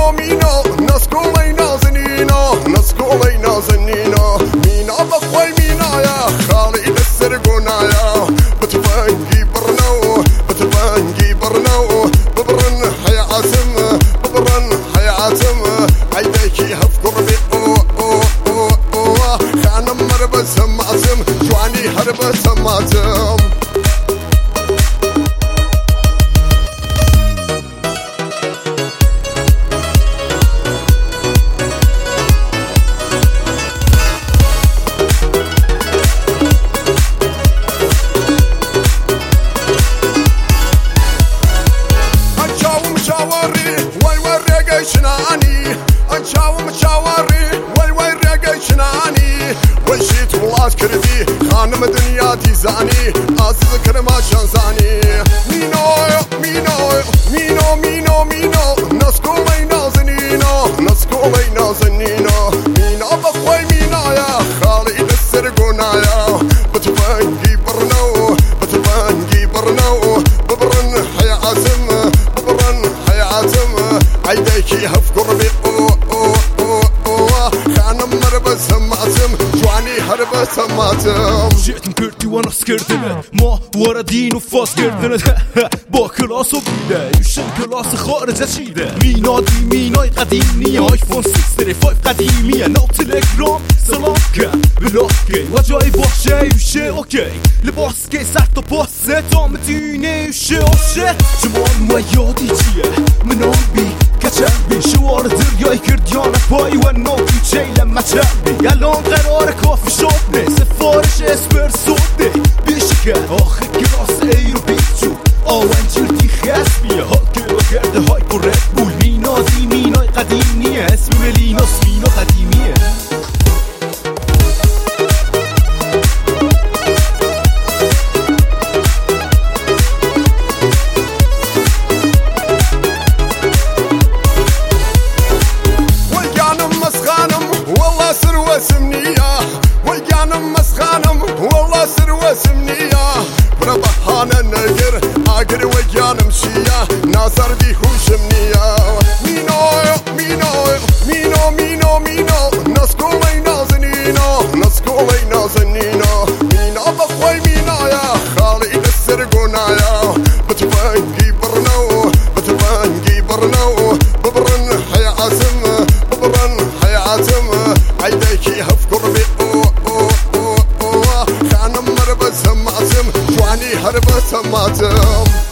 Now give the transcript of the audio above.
مينا نسكولي نازنينا نسكولي نازنينا مينا بخوي مينا يا خالي للسرقونا يا بتفنقي برنو بتفنقي برنو ببرن حياتم ببرن حياتم عيديكي هفكر بي خانم مربى سماتم جواني هربى سماتم وشيت والله كردي خانم دنيا تيزاني عزيز كرما شانزاني مينو مينو مينو مينو مينو نسكولي نازنينو نسكولي نازنينو مينو بخوي مينا يا خالي للسرقونا يا بتفنقي برنو بتفنقي برنو ببرن حياتم ببرن حياتم عيديكي هفكر بي خانم مربى سماتم جواني هربى سماتم جيت مكرتي وانا سكرتنا ما وردين وفاس كردنا با كلاس و بیده یوشن کلاس خارج چیده مینادی مینای قدیمی آیفون 6 5 قدیمیه نو تلگرام سلام که بلاکه و جای باشه یوشه اوکی لباس که سخت و پاسه تا مدینه یوشه آشه جمان و یادی چیه منان بی کچربی شوار دریای کردیان پای و نوکی چیلم مچربی الان قرار کافی شد نه سفارش اسپرسو ده بیشکه آخه کلاس ای رو بیچو آونجردی خسبیه ها گلو کرده های پر رد بول مینادی مینای قدیمیه اسم لیناس مینا قدیمیه سمنية ويجانم مسخانم والله سروة سمنية بربحانا نقر اقر ويجانم شيا ناصر بيخوش منية مينو مينو مينو مينو مينو نسكولي نازنينو نسكولي نازنينو مينو بخوي مينا يا خالي للسرقونا يا بتفنقي برنو بتفنقي برنو ببرن حياتم ببرن حياتم عيديكي هفكر بي خانم مربى سماتم جواني هربى سماتم